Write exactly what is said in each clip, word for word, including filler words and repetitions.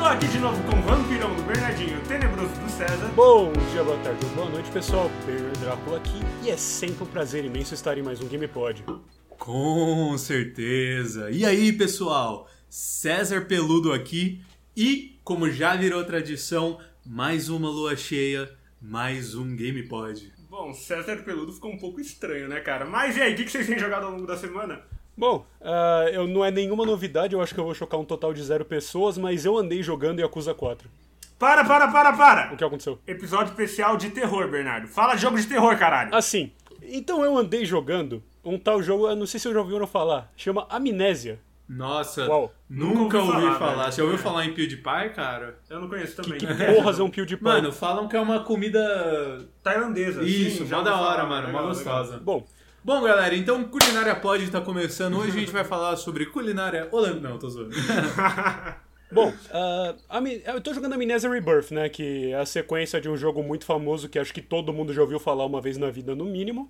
Tô aqui de novo com o vampirão do Bernardinho, o tenebroso do César. Bom dia, boa tarde ou boa noite, pessoal. Bernardo Drácula aqui e é sempre um prazer imenso estar em mais um GamePod. Com certeza. E aí, pessoal? César Peludo aqui e, como já virou tradição, mais uma lua cheia, mais um GamePod. Bom, César Peludo ficou um pouco estranho, né, cara? Mas e aí, o que vocês têm jogado ao longo da semana? Bom, uh, eu, não é nenhuma novidade, eu acho que eu vou chocar um total de zero pessoas, mas eu andei jogando Yakuza quatro. Para, para, para, para! O que aconteceu? Episódio especial de terror, Bernardo. Fala jogo de terror, caralho! Assim, então eu andei jogando um tal jogo, eu não sei se eu já ouviram falar, chama Amnésia. Nossa, Uau. nunca, Nunca ouvi ouvi falar, falar. velho. Você ouviu falar em PewDiePie, cara? Eu não conheço também. Que porras é um PewDiePie? Mano, falam que é uma comida... Tailandesa. Isso, sim, já mó da ouvi hora, falar, mano, mó legal, gostosa. Bom, Bom, galera, então Culinária Pod tá começando. Hoje a gente vai falar sobre culinária holandesa. Não, tô zoando. Bom, uh, a Mi- eu tô jogando Amnesia Rebirth, né, que é a sequência de um jogo muito famoso que acho que todo mundo já ouviu falar uma vez na vida, no mínimo.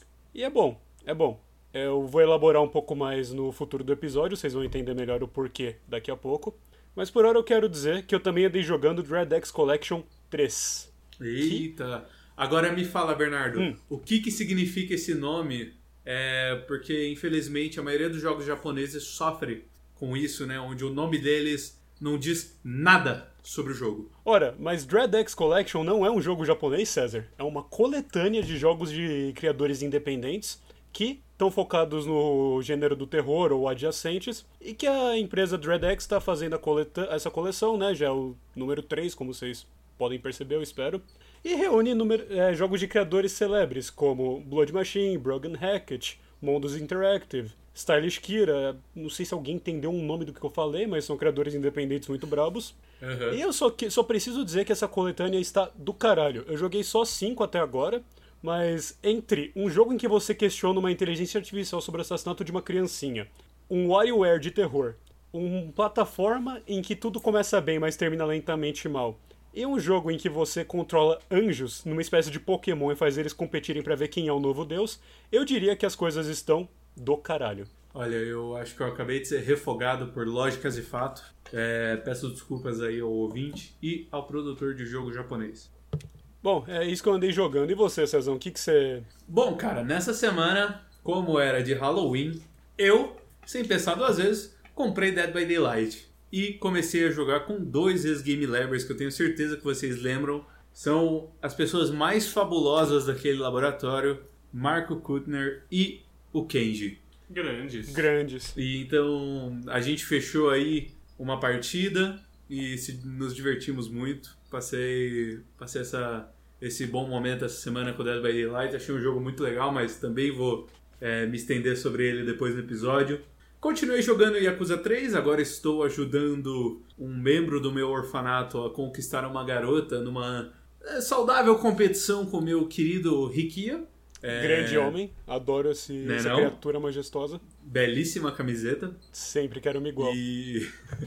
E é bom, é bom. Eu vou elaborar um pouco mais no futuro do episódio, vocês vão entender melhor o porquê daqui a pouco. Mas por hora eu quero dizer que eu também andei jogando Dread X Collection três. Eita. Agora me fala, Bernardo, Hum. o que que significa esse nome? É porque, infelizmente, a maioria dos jogos japoneses sofre com isso, né? Onde o nome deles não diz nada sobre o jogo. Ora, mas Dread X Collection não é um jogo japonês, César. É uma coletânea de jogos de criadores independentes que estão focados no gênero do terror ou adjacentes e que a empresa Dread X está fazendo a coleta- essa coleção, né? Já é o número três, como vocês podem perceber, eu espero. E reúne número- é, jogos de criadores celebres como Blood Machine, Broken Hackett, Mondos Interactive, Stylish Kira. Não sei se alguém entendeu um nome do que eu falei, mas são criadores independentes muito brabos. Uhum. E eu só, que- só preciso dizer que essa coletânea está do caralho. Eu joguei só cinco até agora, mas entre um jogo em que você questiona uma inteligência artificial sobre o assassinato de uma criancinha, um WarioWare de terror, uma plataforma em que tudo começa bem, mas termina lentamente mal, e um jogo em que você controla anjos numa espécie de Pokémon e faz eles competirem pra ver quem é o novo deus, eu diria que as coisas estão do caralho. Olha, eu acho que eu acabei de ser refogado por lógicas e fato. É, peço desculpas aí ao ouvinte e ao produtor de jogo japonês. Bom, é isso que eu andei jogando. E você, Cezão, o que que você... Bom, cara, nessa semana, como era de Halloween, eu, sem pensar duas vezes, comprei Dead by Daylight. E comecei a jogar com dois ex-Game Labbers que eu tenho certeza que vocês lembram. São as pessoas mais fabulosas daquele laboratório, Marco Kuttner e o Kenji. Grandes. Grandes. E então a gente fechou aí uma partida e se- nos divertimos muito. Passei, passei essa, esse bom momento essa semana com o Dead by Daylight. Achei um jogo muito legal, mas também vou é, me estender sobre ele depois no episódio. Continuei jogando Yakuza três, agora estou ajudando um membro do meu orfanato a conquistar uma garota numa é, saudável competição com o meu querido Rikia. É, Grande homem. Adoro esse, Né, essa não? criatura majestosa. Belíssima camiseta. Sempre quero me igual. E...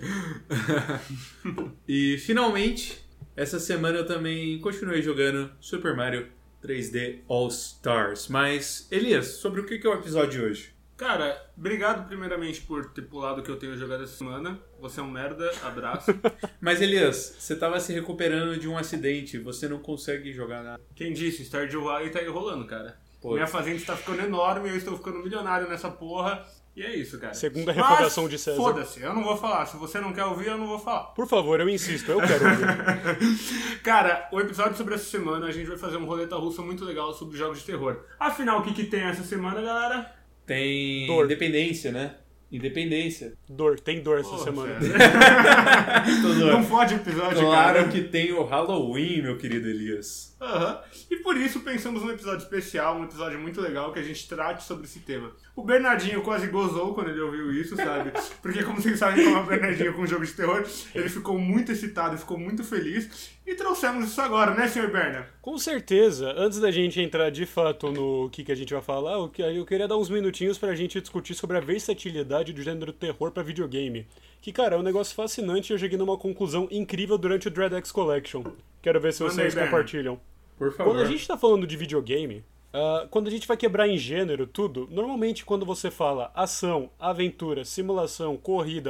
e finalmente, essa semana eu também continuei jogando Super Mario três D All Stars. Mas, Elias, sobre o que que é o episódio de hoje? Cara, obrigado primeiramente por ter pulado o que eu tenho jogado essa semana. Você é um merda, abraço. Mas, Elias, você tava se recuperando de um acidente, você não consegue jogar nada. Quem disse? Stardew Valley tá aí rolando, cara. Pô. Minha fazenda está ficando enorme, eu estou ficando milionário nessa porra. E é isso, cara. Segunda Mas, revogação de César. Foda-se, eu não vou falar. Se você não quer ouvir, eu não vou falar. Por favor, eu insisto, eu quero ouvir. Cara, o episódio sobre essa semana, a gente vai fazer um roleta russa muito legal sobre jogos de terror. Afinal, o que que tem essa semana, galera? Tem Dor. independência, né? Independência. Dor, tem dor essa Pô, semana. Não fode o episódio, Claro cara. que tem o Halloween, meu querido Elias. Aham. E por isso pensamos num episódio especial, um episódio muito legal que a gente trate sobre esse tema. O Bernardinho quase gozou quando ele ouviu isso, sabe? Porque como vocês sabem como é o Bernardinho com um jogo de terror, ele ficou muito excitado, ficou muito feliz. E trouxemos isso agora, né, senhor Berna? Com certeza. Antes da gente entrar de fato no que, que a gente vai falar, eu que- eu queria dar uns minutinhos pra gente discutir sobre a versatilidade do gênero terror pra videogame. Que, cara, é um negócio fascinante e eu cheguei numa conclusão incrível durante o Dread X Collection. Quero ver se Manda vocês aí, Berna. compartilham. Por favor. Quando a gente tá falando de videogame, ah, quando a gente vai quebrar em gênero tudo, normalmente quando você fala ação, aventura, simulação, corrida,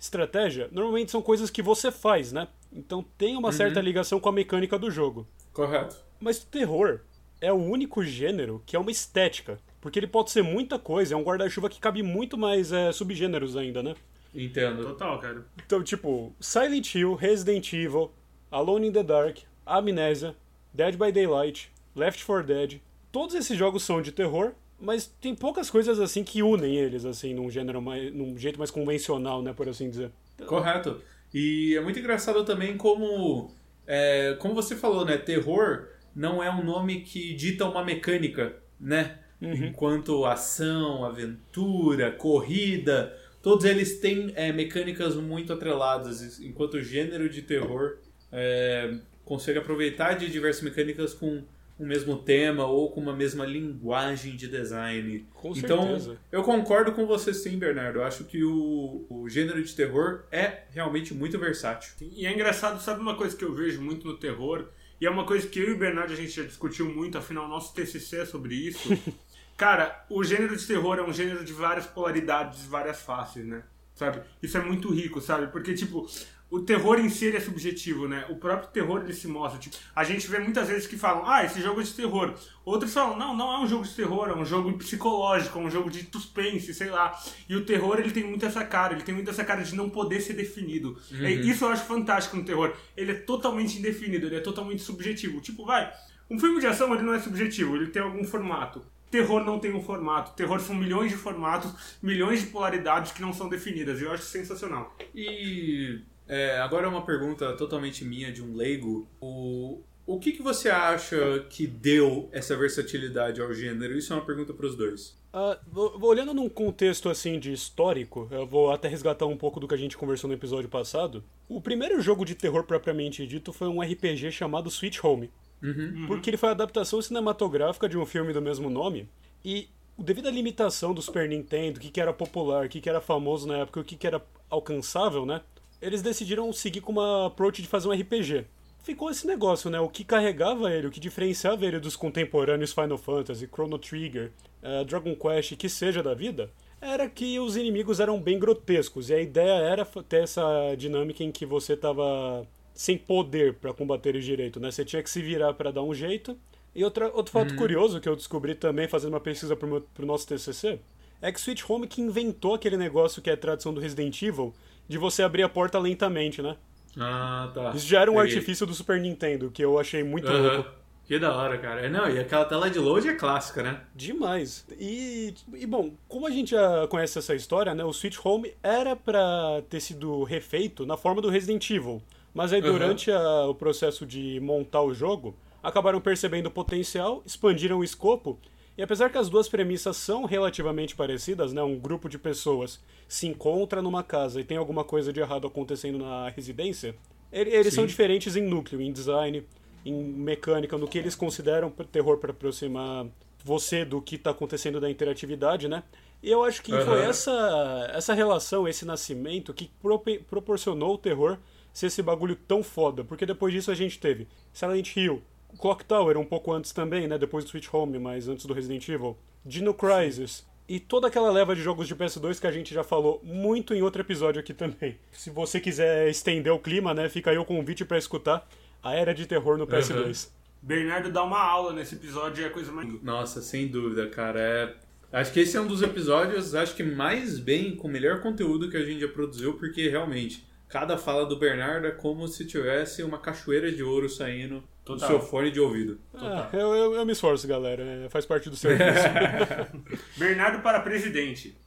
estratégia, normalmente são coisas que você faz, né? Então tem uma Uhum. certa ligação com a mecânica do jogo. Correto. Mas o terror é o único gênero que é uma estética. Porque ele pode ser muita coisa, é um guarda-chuva que cabe muito mais é, subgêneros ainda, né? Entendo. Total, cara. Então, tipo, Silent Hill, Resident Evil, Alone in the Dark, Amnesia, Dead by Daylight, Left four Dead. Todos esses jogos são de terror, mas tem poucas coisas assim que unem eles, assim, num gênero mais, num jeito mais convencional, né, por assim dizer. Correto. E é muito engraçado também como, é, como você falou, né? Terror não é um nome que dita uma mecânica, né? Uhum. Enquanto ação, aventura, corrida, todos eles têm é, mecânicas muito atreladas, enquanto o gênero de terror é, consegue aproveitar de diversas mecânicas com o mesmo tema ou com uma mesma linguagem de design. Com Então, certeza. eu concordo com você sim, Bernardo. Eu acho que o, o gênero de terror é realmente muito versátil. E é engraçado, sabe uma coisa que eu vejo muito no terror? E é uma coisa que eu e o Bernardo a gente já discutiu muito, afinal nosso T C C é sobre isso. Cara, o gênero de terror é um gênero de várias polaridades, várias faces, né? Sabe? Isso é muito rico, sabe? Porque, tipo, o terror em si ele é subjetivo, né? O próprio terror ele se mostra. Tipo, a gente vê muitas vezes que falam, ah, esse jogo é de terror. Outros falam, não, não é um jogo de terror, é um jogo psicológico, é um jogo de suspense, sei lá. E o terror ele tem muito essa cara, ele tem muito essa cara de não poder ser definido. Uhum. É, isso eu acho fantástico no terror. Ele é totalmente indefinido, ele é totalmente subjetivo. Tipo, vai, um filme de ação ele não é subjetivo, ele tem algum formato. Terror não tem um formato. Terror são milhões de formatos, milhões de polaridades que não são definidas. E eu acho sensacional. E é, agora é uma pergunta totalmente minha de um leigo. O, o que, que você acha que deu essa versatilidade ao gênero? Isso é uma pergunta para os dois. Ah, vou- vou olhando num contexto assim de histórico, eu vou até resgatar um pouco do que a gente conversou no episódio passado. O primeiro jogo de terror propriamente dito foi um R P G chamado Sweet Home. Uhum. Porque ele foi a adaptação cinematográfica de um filme do mesmo nome. E devido à limitação do Super Nintendo, o que, que era popular, o que, que era famoso na época, o que, que era alcançável, né? Eles decidiram seguir com uma approach de fazer um R P G. Ficou esse negócio, né? O que carregava ele, o que diferenciava ele dos contemporâneos Final Fantasy, Chrono Trigger, eh, Dragon Quest, que seja da vida, era que os inimigos eram bem grotescos. E a ideia era fa- ter essa dinâmica em que você tava sem poder pra combater eles direito, né? Você tinha que se virar pra dar um jeito. E outra, outro fato curioso que eu descobri também fazendo uma pesquisa pro, meu, pro nosso T C C é que Sweet Home que inventou aquele negócio que é a tradição do Resident Evil de você abrir a porta lentamente, né? Ah, tá. Isso já era um Peguei. artifício do Super Nintendo, que eu achei muito Aham. louco. Que da hora, cara. Não, e aquela tela de load é clássica, né? Demais. E, e bom, como a gente já conhece essa história, né? O Sweet Home era pra ter sido refeito na forma do Resident Evil. Mas aí Aham. durante a- o processo de montar o jogo, acabaram percebendo o potencial, expandiram o escopo. E apesar que as duas premissas são relativamente parecidas, né? Um grupo de pessoas se encontra numa casa e tem alguma coisa de errado acontecendo na residência, ele- eles Sim. são diferentes em núcleo, em design, em mecânica, no que eles consideram terror para aproximar você do que está acontecendo da interatividade, né? E eu acho que foi Aham. essa, essa relação, esse nascimento, que prope- proporcionou o terror ser esse bagulho tão foda. Porque depois disso a gente teve Silent Hill, Clock Tower um pouco antes também, né? Depois do Sweet Home, mas antes do Resident Evil. Dino Crisis. E toda aquela leva de jogos de P S dois que a gente já falou muito em outro episódio aqui também. Se você quiser estender o clima, né? Fica aí o convite pra escutar a Era de Terror no P S dois. Bernardo dá uma aula nesse episódio e é a coisa mais... Nossa, sem dúvida, cara. É... Acho que esse é um dos episódios, acho que mais bem, com o melhor conteúdo que a gente já produziu, porque realmente, cada fala do Bernardo é como se tivesse uma cachoeira de ouro saindo do Total. seu fone de ouvido. Ah, eu, eu, eu me esforço, galera. É, faz parte do serviço. Bernardo para presidente.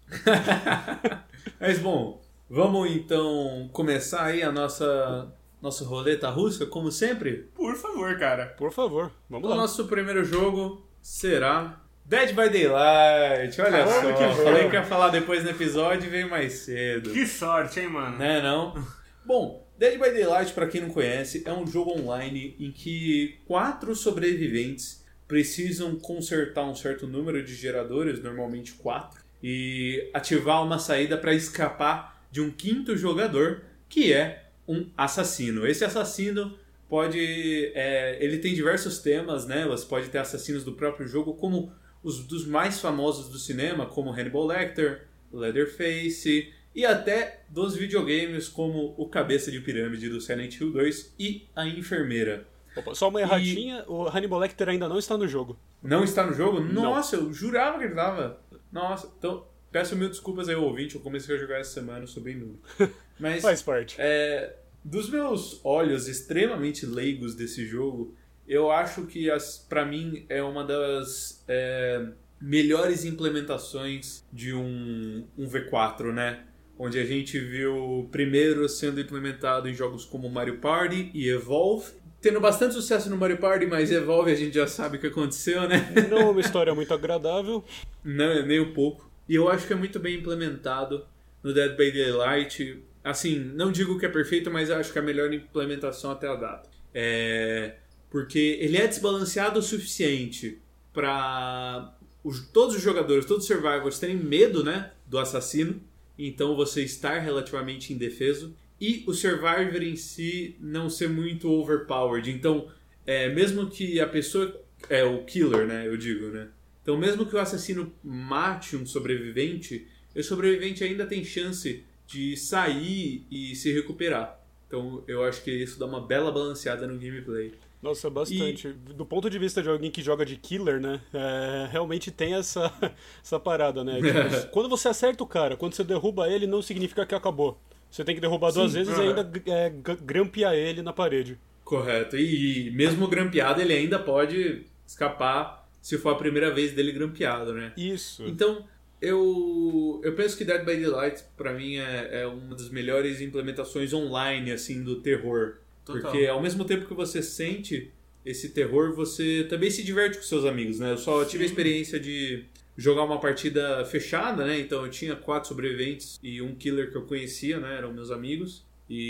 Mas bom, vamos então começar aí a nossa, nossa roleta russa, como sempre. Por favor, cara. Por favor, vamos O lá. nosso primeiro jogo será Dead by Daylight. Olha Olha só, que bom. falei que ia falar depois no episódio e veio mais cedo. Que sorte, hein, mano? Né, não? Bom, Dead by Daylight, pra quem não conhece, é um jogo online em que quatro sobreviventes precisam consertar um certo número de geradores, normalmente quatro, e ativar uma saída para escapar de um quinto jogador, que é um assassino. Esse assassino pode... é, ele tem diversos temas, né? Você pode ter assassinos do próprio jogo, como os dos mais famosos do cinema, como Hannibal Lecter, Leatherface... e até dos videogames como o Cabeça de Pirâmide do Silent Hill dois e a Enfermeira. Opa, só uma erradinha, e... o Hannibal Lecter ainda não está no jogo. Não está no jogo? Não. Nossa, eu jurava que ele estava. Nossa, então peço mil desculpas aí ao ouvinte, eu comecei a jogar essa semana, sou bem nulo. Mas, faz parte. É, dos meus olhos extremamente leigos desse jogo, eu acho que as, pra mim é uma das é, melhores implementações de um, um V quatro, né? Onde a gente viu primeiro sendo implementado em jogos como Mario Party e Evolve, tendo bastante sucesso no Mario Party, mas Evolve a gente já sabe o que aconteceu, né? Não é uma história muito agradável. Não, nem um pouco. E eu acho que é muito bem implementado no Dead by Daylight. Assim, não digo que é perfeito, mas eu acho que é a melhor implementação até a data. É... Porque ele é desbalanceado o suficiente para todos os jogadores, todos os survivors terem medo, né, do assassino. Então você estar relativamente indefeso. E o survivor em si não ser muito overpowered. Então, é, mesmo que a pessoa... É, o killer, né, eu digo, né? Então, mesmo que o assassino mate um sobrevivente, o sobrevivente ainda tem chance de sair e se recuperar. Então, eu acho que isso dá uma bela balanceada no gameplay. Nossa, bastante. E... Do ponto de vista de alguém que joga de killer, né? É, realmente tem essa, essa parada, né? Tipo, quando você acerta o cara, quando você derruba ele, não significa que acabou. Você tem que derrubar Sim, duas vezes uhum. e ainda é, grampear ele na parede. Correto. E, e mesmo grampeado, ele ainda pode escapar se for a primeira vez dele grampeado, né? Isso. Então, eu, eu penso que Dead by Daylight, pra mim, é, é uma das melhores implementações online, assim, do terror. Total. Porque ao mesmo tempo que você sente esse terror, você também se diverte com seus amigos, né? Eu só tive Sim. a experiência de jogar uma partida fechada, né? Então eu tinha quatro sobreviventes e um killer que eu conhecia, né? Eram meus amigos.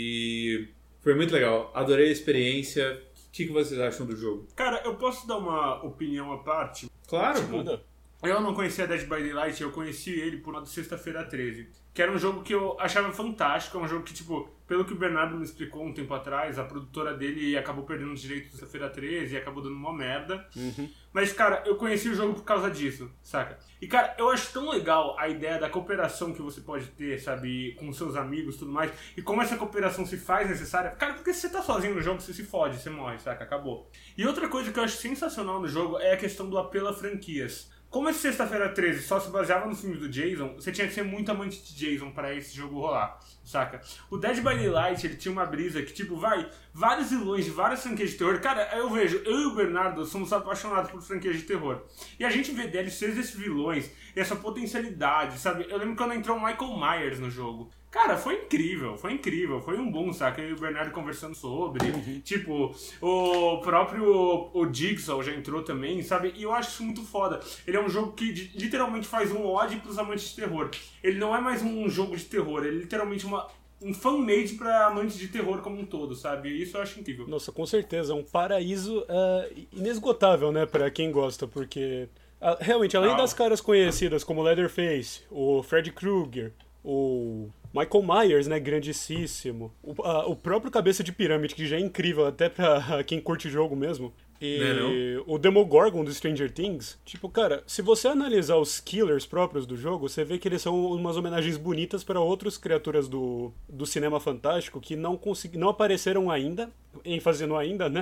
E foi muito legal. Adorei a experiência. O que, que vocês acham do jogo? Cara, eu posso dar uma opinião à parte? Claro, tipo, manda. Eu não conhecia Dead by Daylight, eu conheci ele por uma de Sexta-feira treze. Que era um jogo que eu achava fantástico, é um jogo que, tipo, pelo que o Bernardo me explicou um tempo atrás, a produtora dele acabou perdendo os direitos de Sexta-feira treze e acabou dando uma merda. Uhum. Mas, cara, eu conheci o jogo por causa disso, saca? E, cara, eu acho tão legal a ideia da cooperação que você pode ter, sabe, com seus amigos e tudo mais, e como essa cooperação se faz necessária. Cara, porque se você tá sozinho no jogo, você se fode, você morre, saca? Acabou. E outra coisa que eu acho sensacional no jogo é a questão do apelo a franquias. Como esse Sexta-feira treze só se baseava nos filmes do Jason, você tinha que ser muito amante de Jason pra esse jogo rolar, saca? O Dead by Daylight, ele tinha uma brisa que, tipo, vai, vários vilões de várias franquias de terror. Cara, eu vejo, eu e o Bernardo somos apaixonados por franquias de terror. E a gente vê D L Cs desses vilões e essa potencialidade, sabe? Eu lembro quando entrou o Michael Myers no jogo. Cara, foi incrível, foi incrível, foi um boom, saca? Eu e o Bernardo conversando sobre, uhum. tipo, o próprio o Jigsaw já entrou também, sabe? E eu acho isso muito foda. Ele é um jogo que literalmente faz um ode pros amantes de terror. Ele não é mais um jogo de terror, ele é literalmente uma, um fan-made pra amantes de terror como um todo, sabe? Isso eu acho incrível. Nossa, com certeza, é um paraíso uh, inesgotável, né, pra quem gosta, porque uh, realmente, além ah. das caras conhecidas como Leatherface, o Freddy Krueger, o Michael Myers, né, grandíssimo. O, a, o próprio Cabeça de Pirâmide, que já é incrível até pra quem curte jogo mesmo. E não, não. O Demogorgon do Stranger Things. Tipo, cara, se você analisar os killers próprios do jogo, você vê que eles são umas homenagens bonitas para outras criaturas do, do cinema fantástico que não, consegui, não apareceram ainda, ênfase no ainda, né?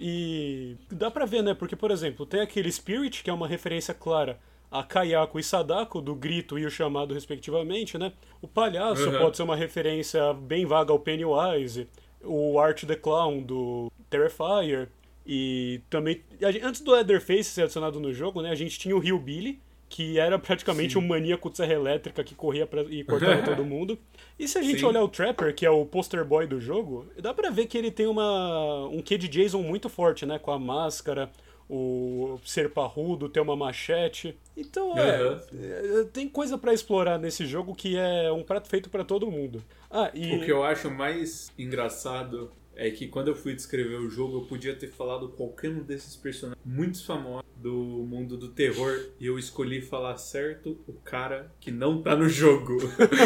E dá pra ver, né? Porque, por exemplo, tem aquele Spirit, que é uma referência clara a Kayako e Sadako, do Grito e o Chamado, respectivamente, né? O Palhaço uhum. pode ser uma referência bem vaga ao Pennywise. O Art the Clown, do Terrifier. E também, antes do Leatherface ser adicionado no jogo, né? A gente tinha o Hillbilly, que era praticamente Sim. um maníaco de serra elétrica que corria pra, e cortava todo mundo. E se a gente Sim. olhar o Trapper, que é o poster boy do jogo, dá pra ver que ele tem uma, um quê de Jason muito forte, né? Com a máscara, o ser parrudo, ter uma machete. Então, é, uhum. é tem coisa pra explorar nesse jogo que é um prato feito pra todo mundo. Ah, e... O que eu acho mais engraçado é que quando eu fui descrever o jogo, eu podia ter falado qualquer um desses personagens muito famosos do mundo do terror e eu escolhi falar certo o cara que não tá no jogo.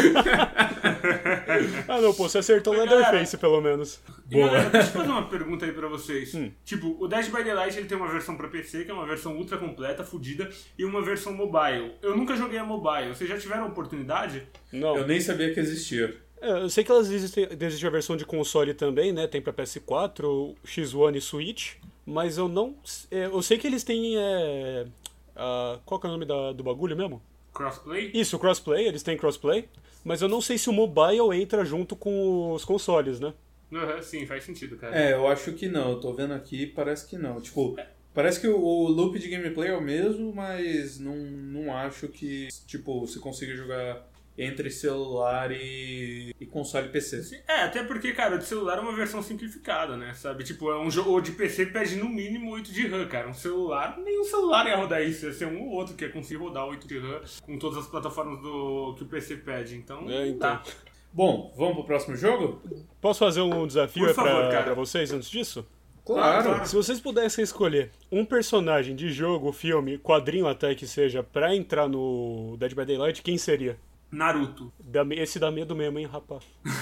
Ah, não, pô, você acertou o Leatherface, pelo menos. E, galera, deixa eu fazer uma pergunta aí pra vocês. Hum. Tipo, o Dead by Daylight ele tem uma versão pra P C, que é uma versão ultra completa, fodida, e uma versão mobile. Eu nunca joguei a mobile. Vocês já tiveram oportunidade? Não. Eu nem sabia que existia. É, eu sei que elas existem, existe a versão de console também, né? Tem pra P S quatro, X um e Switch. Mas eu não... É, eu sei que eles têm... É, a, qual que é o nome da, do bagulho mesmo? Crossplay? Isso, crossplay. Eles têm crossplay. Mas eu não sei se o mobile entra junto com os consoles, né? Uhum, sim, faz sentido, cara. É, eu acho que não. Eu tô vendo aqui, parece que não. Tipo, parece que o, o loop de gameplay é o mesmo, mas não, não acho que, tipo, você consiga jogar entre celular e, e console P C. É, até porque, cara, o de celular é uma versão simplificada, né? Sabe? Tipo, é um jogo. O de P C pede no mínimo oito de RAM, cara. Um celular, nenhum celular ia rodar isso. Ia ser um ou outro que ia conseguir rodar oito de RAM com todas as plataformas do que o P C pede. Então, É, então. tá. Bom, vamos pro próximo jogo? Posso fazer um desafio Por favor, pra, cara. pra vocês antes disso? Claro, claro. Se vocês pudessem escolher um personagem de jogo, filme, quadrinho até que seja, pra entrar no Dead by Daylight, quem seria? Naruto. Dá- Esse dá medo mesmo, hein, rapaz?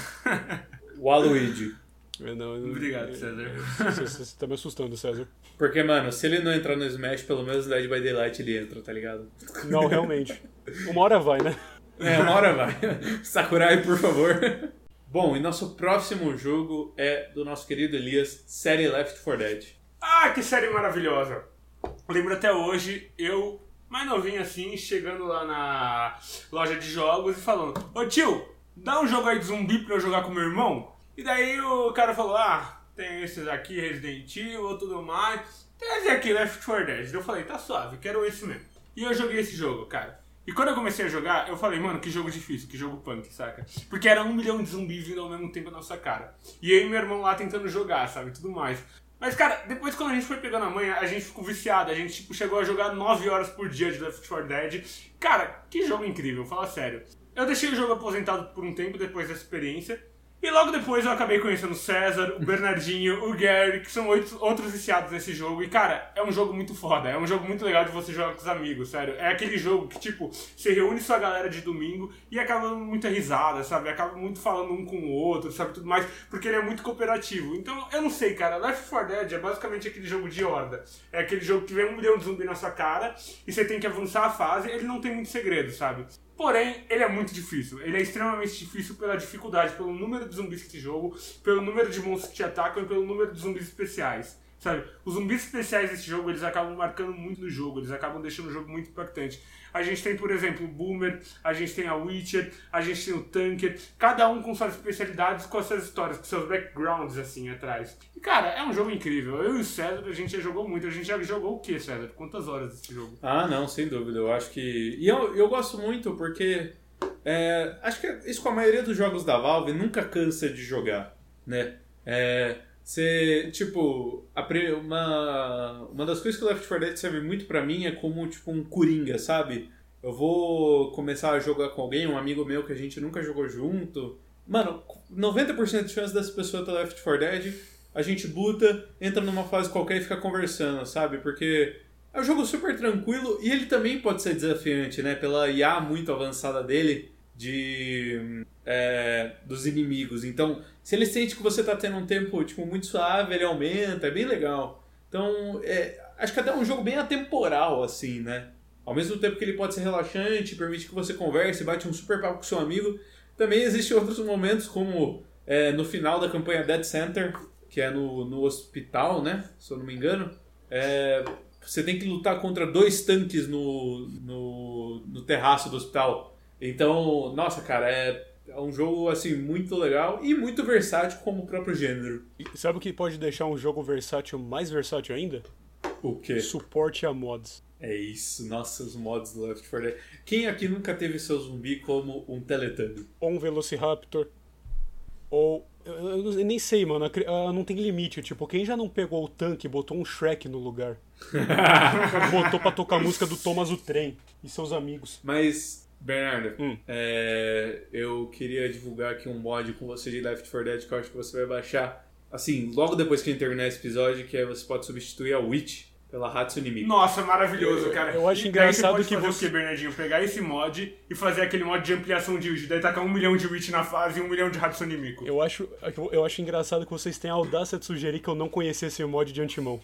O Aluigi. Eu não- eu- Obrigado, César. Você, você tá me assustando, César. Porque, mano, se ele não entrar no Smash, pelo menos no Dead by Daylight ele entra, tá ligado? Não, realmente. Uma hora vai, né? É, uma hora vai. Sakurai, por favor. Bom, e nosso próximo jogo é do nosso querido Elias, série Left four Dead. Ah, que série maravilhosa! Lembro até hoje, eu, mais novinho assim, chegando lá na loja de jogos e falando: Ô tio, dá um jogo aí de zumbi pra eu jogar com meu irmão? E daí o cara falou: ah, tem esses aqui, Resident Evil, tudo mais. Tem esse aqui, Left four Dead. Eu falei: tá suave, quero esse mesmo. E eu joguei esse jogo, cara. E quando eu comecei a jogar, eu falei, mano, que jogo difícil, que jogo punk, saca? Porque era um milhão de zumbis vindo ao mesmo tempo na nossa cara. E eu e meu irmão lá tentando jogar, sabe? Tudo mais. Mas, cara, depois quando a gente foi pegando a manha, a gente ficou viciado. A gente, tipo, chegou a jogar nove horas por dia de Left four Dead. Cara, que jogo incrível, fala sério. Eu deixei o jogo aposentado por um tempo depois dessa experiência. E logo depois eu acabei conhecendo o César, o Bernardinho, o Gary, que são oito, outros viciados nesse jogo. E, cara, é um jogo muito foda. É um jogo muito legal de você jogar com os amigos, sério. É aquele jogo que, tipo, você reúne sua galera de domingo e acaba dando muita risada, sabe? Acaba muito falando um com o outro, sabe? Tudo mais, porque ele é muito cooperativo. Então, eu não sei, cara. Left four Dead é basicamente aquele jogo de horda. É aquele jogo que vem um milhão de zumbi na sua cara e você tem que avançar a fase. Ele não tem muito segredo, sabe? Porém, ele é muito difícil. Ele é extremamente difícil pela dificuldade, pelo número de zumbis que te jogo, pelo número de monstros que te atacam e pelo número de zumbis especiais. Sabe? Os zumbis especiais desse jogo, eles acabam marcando muito no jogo, eles acabam deixando o jogo muito impactante. A gente tem, por exemplo, o Boomer, a gente tem a Witcher, a gente tem o Tanker, cada um com suas especialidades, com as suas histórias, com seus backgrounds, assim, atrás. E, cara, é um jogo incrível. Eu e o César, a gente já jogou muito. A gente já jogou o quê, César? Quantas horas desse jogo? Ah, não, sem dúvida. Eu acho que... E eu, eu gosto muito porque... É, acho que isso com a maioria dos jogos da Valve nunca cansa de jogar, né? É... Você, tipo, a pre- uma, uma das coisas que o Left four Dead serve muito pra mim é como, tipo, um coringa, sabe? Eu vou começar a jogar com alguém, um amigo meu que a gente nunca jogou junto. Mano, noventa por cento de chance dessa pessoa ter Left four Dead, a gente luta, entra numa fase qualquer e fica conversando, sabe? Porque é um jogo super tranquilo e ele também pode ser desafiante, né? Pela I A muito avançada dele, de... É, dos inimigos. Então, se ele sente que você tá tendo um tempo tipo, muito suave, ele aumenta, é bem legal. Então, é, acho que até é um jogo bem atemporal, assim, né? Ao mesmo tempo que ele pode ser relaxante, permite que você converse, bate um super papo com seu amigo, também existem outros momentos, como é, no final da campanha Dead Center, que é no, no hospital, né? Se eu não me engano. É, você tem que lutar contra dois tanques no, no, no terraço do hospital. Então, nossa, cara, é... É um jogo, assim, muito legal e muito versátil como o próprio gênero. E sabe o que pode deixar um jogo versátil mais versátil ainda? O quê? Suporte a mods. É isso. Nossa, os mods do Left four Dead. Quem aqui nunca teve seu zumbi como um Teletubby? Ou um Velociraptor. Ou... Eu, eu nem sei, mano. Uh, não tem limite. Tipo, quem já não pegou o tanque e botou um Shrek no lugar? Botou pra tocar a música do Thomas o Trem e seus amigos. Mas... Bernardo, hum. é, eu queria divulgar aqui um mod com você de Left four Dead que eu acho que você vai baixar, assim, logo depois que a gente terminar esse episódio, que aí você pode substituir a Witch pela Hatsune Miku. Nossa, maravilhoso, cara. Eu acho E engraçado daí você que pode fazer você- o que, Bernardinho? Pegar esse mod e fazer aquele mod de ampliação de Witch. Daí tacar um milhão de Witch na fase e um milhão de Hatsune Miku. Eu acho, eu acho engraçado que vocês têm a audácia de sugerir que eu não conhecesse o mod de antemão.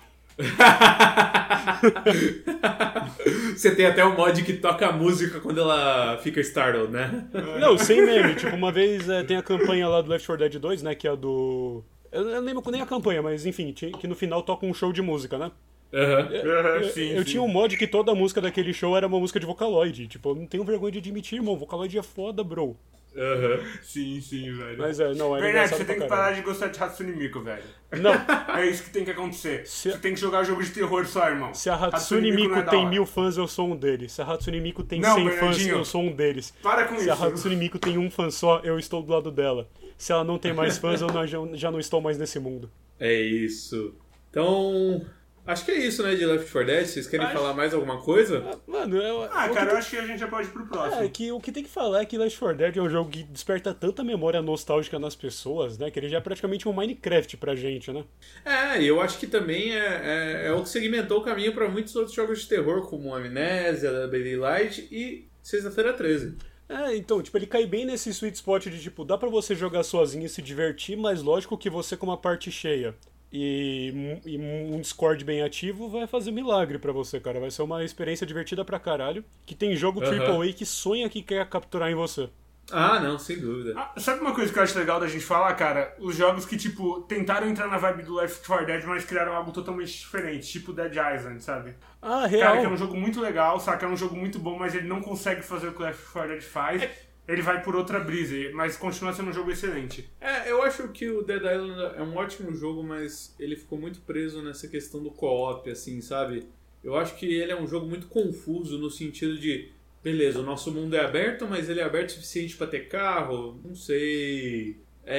Você tem até o mod que toca a música quando ela fica startled, né? Não, sem meme. Tipo, uma vez é, tem a campanha lá do Left four Dead dois, né? Que é a do... Eu não lembro nem a campanha, mas enfim, tinha- que no final toca um show de música, né? Aham. Eu, sim, eu sim. tinha um mod que toda a música daquele show era uma música de Vocaloid. Tipo, eu não tenho vergonha de admitir, irmão. Vocaloid é foda, bro. Aham. Sim, sim, velho. Mas é, não, era Bernardo, engraçado você tem pra que caralho. parar de gostar de Hatsune Miku, velho. Não, É isso que tem que acontecer. Se- Você tem que jogar jogo de terror só, irmão. se a Hatsune não Miku é da tem hora. mil fãs, eu sou um deles. Se a Hatsune Miku tem Não, cem fãs, Bernardinho. eu sou um deles. Para com Se a isso. Hatsune Miku tem um fã só, eu estou do lado dela. Se ela não tem mais fãs, eu não- já, já não estou mais nesse mundo. É isso. Então, acho que é isso, né, de Left four Dead. Vocês querem Acho- falar mais alguma coisa? Mano, eu, Ah, o cara, que eu acho que a gente já pode ir pro próximo. É, que o que tem que falar é que Left four Dead é um jogo que desperta tanta memória nostálgica nas pessoas, né? Que ele já é praticamente um Minecraft pra gente, né? É, e eu acho que também é, é, é o que segmentou o caminho para muitos outros jogos de terror, como Amnésia, Dead by Daylight e Sexta-feira treze. É, então, tipo, ele cai bem nesse sweet spot de, tipo, dá pra você jogar sozinho e se divertir, mas lógico que você com uma parte cheia e, mu- e um Discord bem ativo vai fazer milagre pra você, cara. Vai ser uma experiência divertida pra caralho, que tem jogo Aham. triplo A que sonha que quer capturar em você. Ah, não, sem dúvida. Ah, sabe uma coisa que eu acho legal da gente falar, cara? Os jogos que, tipo, tentaram entrar na vibe do Left four Dead, mas criaram algo totalmente diferente, tipo Dead Island, sabe? Ah, Cara, real. que é um jogo muito legal, saca? É um jogo muito bom, mas ele não consegue fazer o que o Left four Dead faz. Ele vai por outra brisa, mas continua sendo um jogo excelente. É, eu acho que o Dead Island é um ótimo jogo, mas ele ficou muito preso nessa questão do co-op, assim, sabe? Eu acho que ele é um jogo muito confuso no sentido de, beleza, o nosso mundo é aberto, mas ele é aberto o suficiente pra ter carro? Não sei.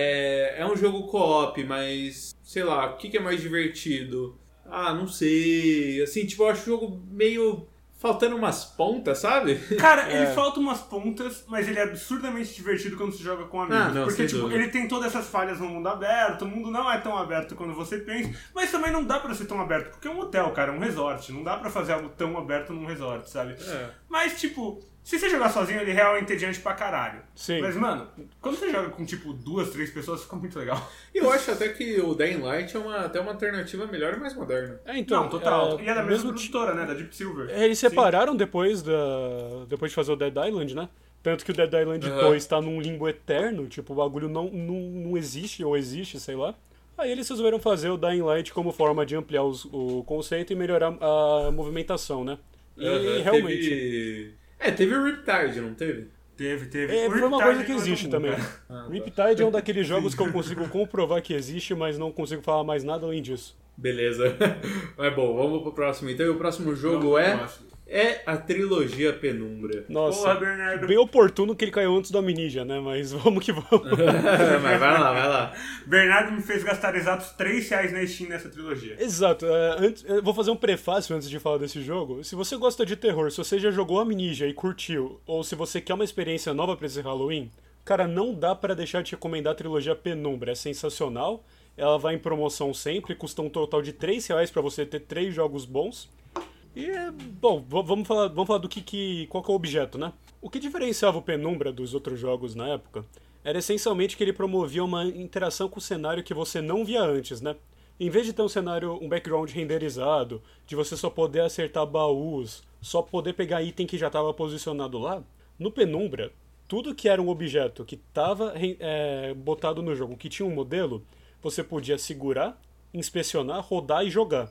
É, é um jogo co-op, mas, sei lá, o que, que é mais divertido? Ah, não sei. Assim, tipo, eu acho o jogo meio faltando umas pontas, sabe? Cara, É. ele falta umas pontas, mas ele é absurdamente divertido quando se joga com amigos. Ah, não, porque, sem tipo, dúvida. ele tem todas essas falhas no mundo aberto, o mundo não é tão aberto quando você pensa, mas também não dá pra ser tão aberto, porque é um hotel, cara, é um resort. Não dá pra fazer algo tão aberto num resort, sabe? É. Mas, tipo, se você jogar sozinho, ele é real é entediante pra caralho. Sim. Mas, mano, quando você joga com, tipo, duas, três pessoas, fica muito legal. E eu acho até que o Dying Light é uma, até uma alternativa melhor e mais moderna. É, então, não, total. é, e é da mesma mesmo ti- produtora, né? Da Deep Silver. É, eles Sim. separaram depois da depois de fazer o Dead Island, né? Tanto que o Dead Island Aham. dois tá num limbo eterno, tipo, o bagulho não, não, não existe ou existe, sei lá. Aí eles resolveram fazer o Dying Light como forma de ampliar os- o conceito e melhorar a movimentação, né? E Aham, realmente. Teve... É, teve o Riptide, não teve? Teve, teve. É, O foi uma Riptide coisa que não é tão existe bom, também. cara. Ah, tá. Riptide é um daqueles jogos que eu consigo comprovar que existe, mas não consigo falar mais nada além disso. Beleza. Mas bom, vamos pro próximo. Então, e o próximo jogo Vamos pro é, próximo. é a trilogia Penumbra. Nossa, Porra, Bernardo. bem oportuno que ele caiu antes do Amnesia, né? Mas vamos que vamos. Mas vai lá, vai lá. Bernardo me fez gastar exatos três reais na Steam nessa trilogia. Exato. é, antes, eu vou fazer um prefácio antes de falar desse jogo. Se você gosta de terror, se você já jogou Amnesia e curtiu, ou se você quer uma experiência nova pra esse Halloween, cara, não dá pra deixar de recomendar a trilogia Penumbra. É sensacional. Ela vai em promoção sempre, custa um total de três reais pra você ter três jogos bons. E, é, bom, v- vamos falar, vamos falar do que, que qual que é o objeto, né? O que diferenciava o Penumbra dos outros jogos na época era essencialmente que ele promovia uma interação com o cenário que você não via antes, né? Em vez de ter um cenário, um background renderizado, de você só poder acertar baús, só poder pegar item que já estava posicionado lá, no Penumbra, tudo que era um objeto que estava botado no jogo, que tinha um modelo, você podia segurar, inspecionar, rodar e jogar.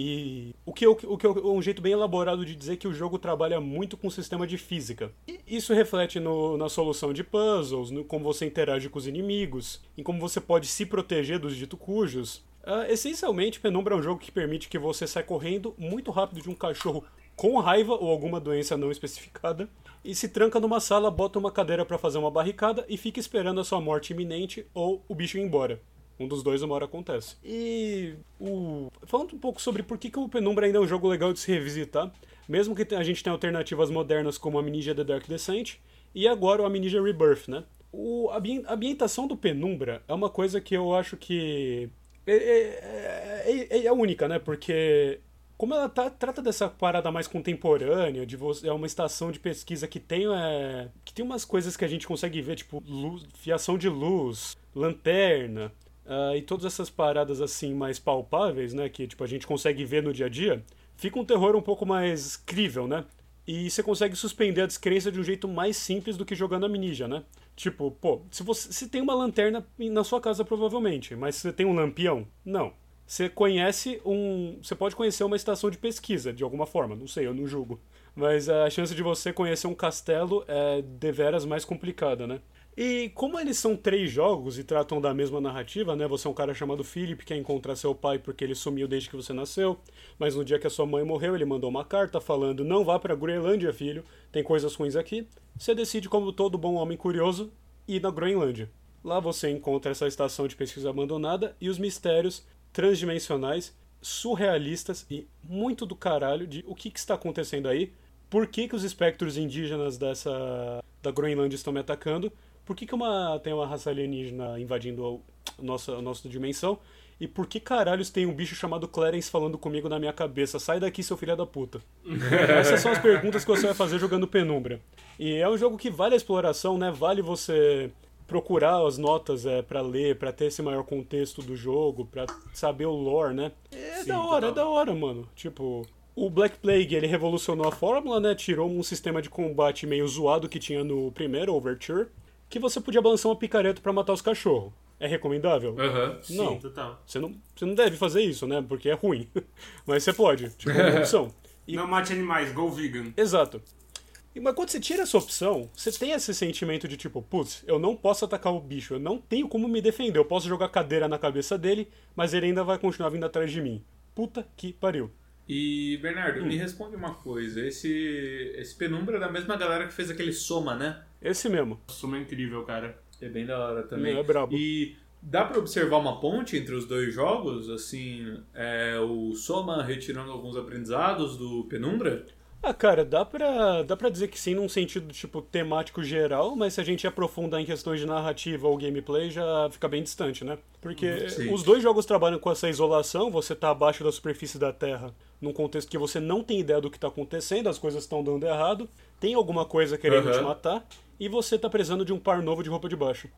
E o que, eu, o que eu, um jeito bem elaborado de dizer que o jogo trabalha muito com o sistema de física. E isso reflete no, na solução de puzzles, no como você interage com os inimigos, em como você pode se proteger dos dito cujos. Uh, essencialmente, Penumbra é um jogo que permite que você saia correndo muito rápido de um cachorro com raiva ou alguma doença não especificada e se tranca numa sala, bota uma cadeira para fazer uma barricada e fica esperando a sua morte iminente ou o bicho ir embora. Um dos dois uma hora acontece. E o... falando um pouco sobre por que, que o Penumbra ainda é um jogo legal de se revisitar, mesmo que a gente tenha alternativas modernas como a Amnesia The Dark Descent e agora o Amnesia Rebirth, né? O... A ambientação do Penumbra é uma coisa que eu acho que... é, é, é, é única, né? Porque como ela tá, trata dessa parada mais contemporânea, de você, é uma estação de pesquisa que tem, é, que tem umas coisas que a gente consegue ver, tipo luz, fiação de luz, lanterna, uh, e todas essas paradas assim mais palpáveis, né? Que tipo, a gente consegue ver no dia a dia, fica um terror um pouco mais crível, né? E você consegue suspender a descrença de um jeito mais simples do que jogando Amnesia, né? Tipo, pô, se você se tem uma lanterna na sua casa provavelmente, mas você tem um lampião? Não. Você conhece um... Você pode conhecer uma estação de pesquisa, de alguma forma. Não sei, eu não julgo. Mas a chance de você conhecer um castelo é deveras mais complicada, né? E como eles são três jogos e tratam da mesma narrativa, né? Você é um cara chamado Philip, que quer encontrar seu pai porque ele sumiu desde que você nasceu. Mas no dia que a sua mãe morreu, ele mandou uma carta falando: não vá pra Groenlândia, filho. Tem coisas ruins aqui. Você decide, como todo bom homem curioso, ir na Groenlândia. Lá você encontra essa estação de pesquisa abandonada e os mistérios transdimensionais, surrealistas e muito do caralho de o que, que está acontecendo aí, por que, que os espectros indígenas dessa da Groenlândia estão me atacando, por que, que uma, tem uma raça alienígena invadindo a nossa, a nossa dimensão, e por que caralhos tem um bicho chamado Clarence falando comigo na minha cabeça? Sai daqui, seu filho da puta. Essas são as perguntas que você vai fazer jogando Penumbra. E é um jogo que vale a exploração, né? Vale você procurar as notas é, pra ler, pra ter esse maior contexto do jogo, pra saber o lore, né? É Sim, da hora, total. é da hora, mano. Tipo, o Black Plague, ele revolucionou a fórmula, né? Tirou um sistema de combate meio zoado que tinha no primeiro Overture, que você podia balançar uma picareta pra matar os cachorros. É recomendável? Aham. Não. Sim, total. Você não, você não deve fazer isso, né? Porque é ruim. Mas você pode. Tipo, é uma opção. E- Não mate animais, go vegan. Exato. E- Mas quando você tira essa opção, você tem esse sentimento de tipo, putz, eu não posso atacar o bicho, eu não tenho como me defender. Eu posso jogar cadeira na cabeça dele, mas ele ainda vai continuar vindo atrás de mim. Puta que pariu. E, Bernardo, me responde uma coisa. Esse, esse Penumbra é da mesma galera que fez aquele Soma, né? Esse mesmo. Soma é incrível, cara. É bem da hora também. É brabo. E dá pra observar uma ponte entre os dois jogos? Assim, é, o Soma retirando alguns aprendizados do Penumbra? Ah, cara, dá pra, dá pra dizer que sim, num sentido, tipo, temático geral, mas se a gente aprofundar em questões de narrativa ou gameplay, já fica bem distante, né? Porque Sim. os dois jogos trabalham com essa isolação, você tá abaixo da superfície da Terra, num contexto que você não tem ideia do que tá acontecendo, as coisas estão dando errado, tem alguma coisa querendo Aham. te matar, e você tá precisando de um par novo de roupa de baixo.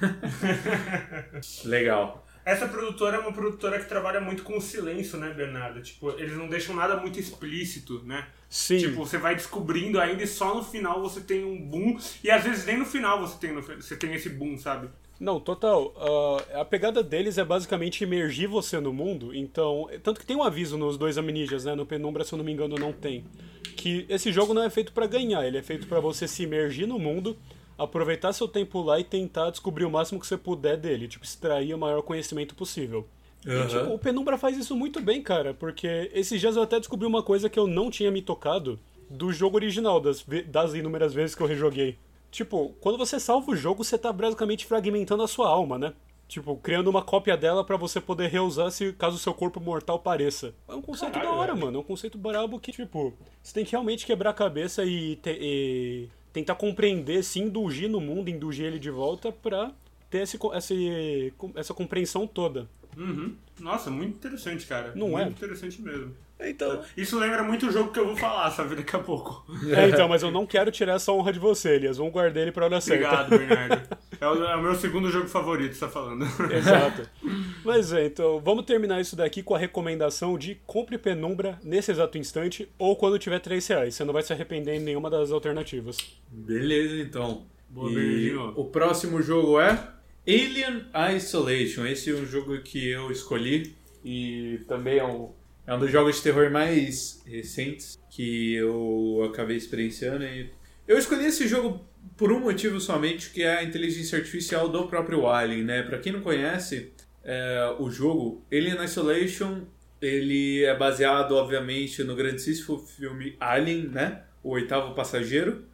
Legal. Essa produtora é uma produtora que trabalha muito com o silêncio, né, Bernardo? Tipo, eles não deixam nada muito explícito, né? Sim. Tipo, você vai descobrindo ainda e só no final você tem um boom. E às vezes nem no final você tem, no- você tem esse boom, sabe? Não, total. Ah, a pegada deles é basicamente imergir você no mundo. Então, tanto que tem um aviso nos dois Amnesias, né? No Penumbra, se eu não me engano, não tem. Que esse jogo não é feito pra ganhar, ele é feito pra você se imergir no mundo, aproveitar seu tempo lá e tentar descobrir o máximo que você puder dele, tipo, extrair o maior conhecimento possível. Aham. E, tipo, o Penumbra faz isso muito bem, cara, porque esses dias eu até descobri uma coisa que eu não tinha me tocado do jogo original, das, ve- das inúmeras vezes que eu rejoguei. Tipo, quando você salva o jogo, você tá basicamente fragmentando a sua alma, né? Tipo, criando uma cópia dela pra você poder reusar se caso o seu corpo mortal pareça. É um conceito Caralho, da hora, velho. mano. É um conceito brabo que, tipo, você tem que realmente quebrar a cabeça e, te- e tentar compreender, se indulgir no mundo, indulgir ele de volta pra ter esse, co- esse, essa compreensão toda. Uhum. Nossa, muito interessante, cara. Não muito é? interessante mesmo. Então. Isso lembra muito o jogo que eu vou falar, sabe, daqui a pouco. É, então, mas eu não quero tirar essa honra de você, Elias. Vamos guardar ele pra hora certa. Obrigado, Bernardo. É o, é o meu segundo jogo favorito, você tá falando. Exato. Mas é, então, vamos terminar isso daqui com a recomendação de compre Penumbra nesse exato instante ou quando tiver três reais. Você não vai se arrepender em nenhuma das alternativas. Beleza, então. Boa, E Bernardinho. o próximo jogo é Alien Isolation. Esse é um jogo que eu escolhi e também é um, é um dos jogos de terror mais recentes que eu acabei experienciando. E eu escolhi esse jogo por um motivo somente, que é a inteligência artificial do próprio Alien, né? Pra quem não conhece é, o jogo, Alien Isolation, ele é baseado, obviamente, no grandíssimo filme Alien, né? O Oitavo Passageiro.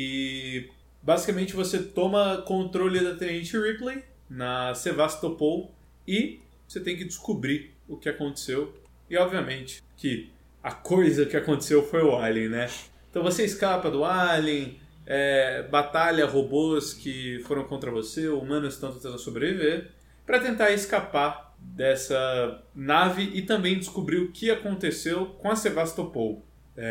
E basicamente você toma controle da Tenente Ripley na Sevastopol e você tem que descobrir o que aconteceu. E obviamente que a coisa que aconteceu foi o Alien, né? Então você escapa do Alien, é, batalha robôs que foram contra você, humanos estão tentando sobreviver, para tentar escapar dessa nave e também descobrir o que aconteceu com a Sevastopol.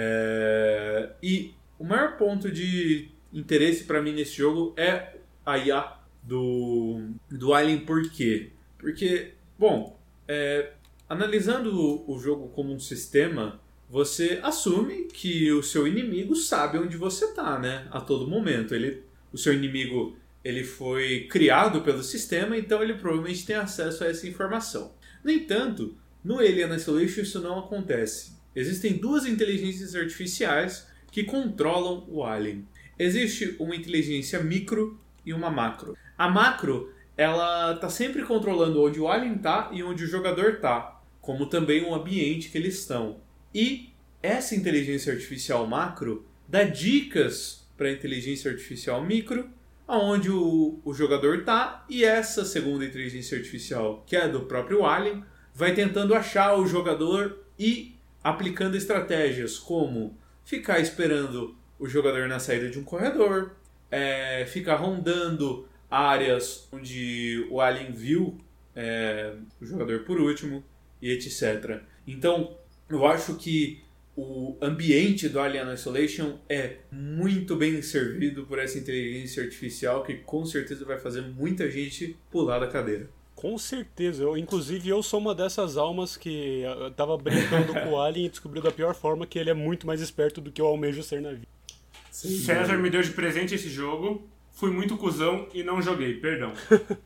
É... E o maior ponto de interesse para mim nesse jogo é a I A do, do Alien. Por quê? Porque, bom, é, analisando o, o jogo como um sistema, você assume que o seu inimigo sabe onde você está, né? A todo momento. Ele, o seu inimigo ele foi criado pelo sistema, então ele provavelmente tem acesso a essa informação. No entanto, no Alien Isolation isso não acontece. Existem duas inteligências artificiais que controlam o Alien. Existe uma inteligência micro e uma macro. A macro, ela está sempre controlando onde o Alien está e onde o jogador está, como também o ambiente que eles estão. E essa inteligência artificial macro dá dicas para a inteligência artificial micro, aonde o, o jogador está, e essa segunda inteligência artificial, que é do próprio Alien, vai tentando achar o jogador e aplicando estratégias como ficar esperando o jogador na saída de um corredor, é, ficar rondando áreas onde o Alien viu é, o jogador por último, e etcétera. Então, eu acho que o ambiente do Alien Isolation é muito bem servido por essa inteligência artificial que com certeza vai fazer muita gente pular da cadeira. Com certeza. Eu, inclusive, eu sou uma dessas almas que tava brincando com o Alien e descobriu da pior forma que ele é muito mais esperto do que eu almejo ser na vida. Sim, César me deu de presente esse jogo, fui muito cuzão e não joguei, perdão.